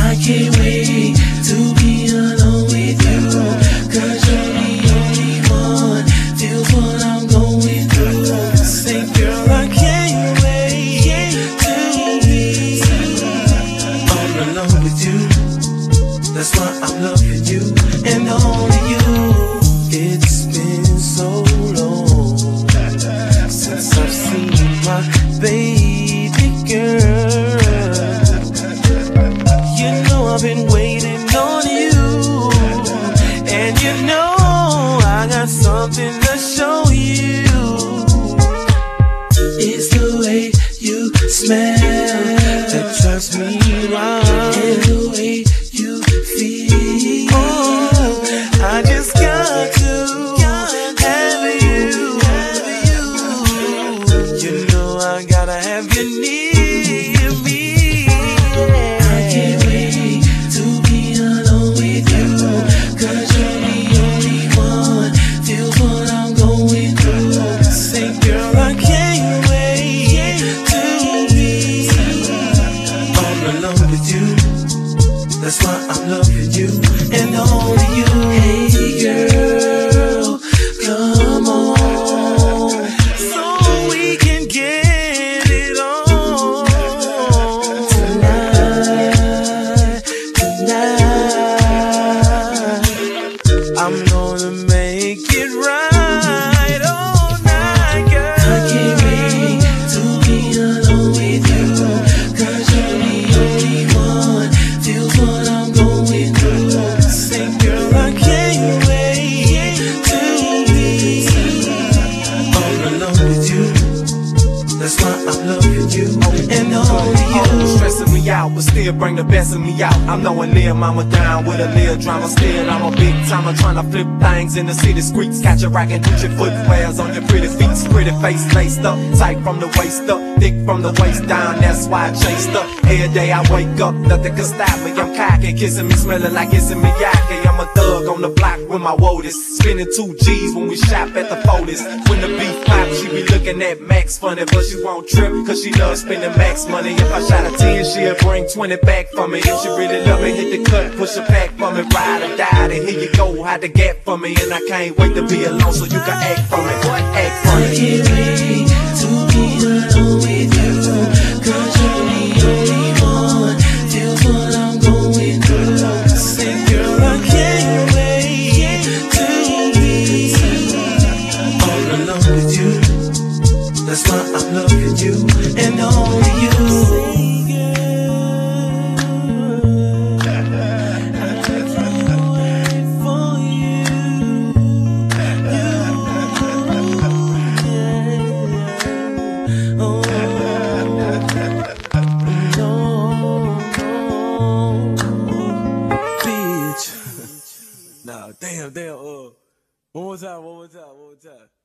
I can't wait to be alone with you, 'cause you're the only one, feels what I'm going through. Say girl, I can't wait to be all alone with you. That's why I'm loving you and only you. It's been so long since I've seen my baby girl. You know I've been waiting on you, and you know I got something to show you. It's the way you smell that drives me wild, and the way you feel. Oh, I just got to have you. You know I gotta have you near me. I can't wait to be alone with you, 'cause you're the only one, feels what I'm going through. Say girl, I can't wait to be all alone with you. That's why I'm loving you and only you. Hey girl, come on, so we can get it on tonight. I'm gonna make it right all night, girl. I can't wait to be alone with you, 'cause you're the only one, feels what I'm going through. Say girl, I can't wait to be all alone with you. That's why I'm loving you and only you. Stressing me out, but still bring the best of me out. I'm knowing Lil Mama down with a little drama. Still, I'm a big timer trying to flip things in the city streets. Catch a rack and put your footwears on your pretty feet. Pretty face laced up, tight from the waist up, thick from the waist down. That's why I chased up. Every day I wake up, nothing can stop me. I'm cocky, kissing me, smelling like kissing me yaki. I'm a thug on the block with my woadies, spending 2 G's when we shop at the Folders. When the beef pops, she be looking at Max funny, but she won't trip, 'cause she loves spending Max money. If I shot a 10, she'll bring 20 back for me. If she really love me, hit the cut, push a pack for me, ride or die, and here you go, hide the gap for me. And I can't wait to be alone so you can act for me. What act for me? I can't wait to be alone with you, 'cause you're the only one, feels what I'm going through. Say girl, I can't wait to be all alone with you. That's why I'm loving you and only you. Nah, damn. One more time.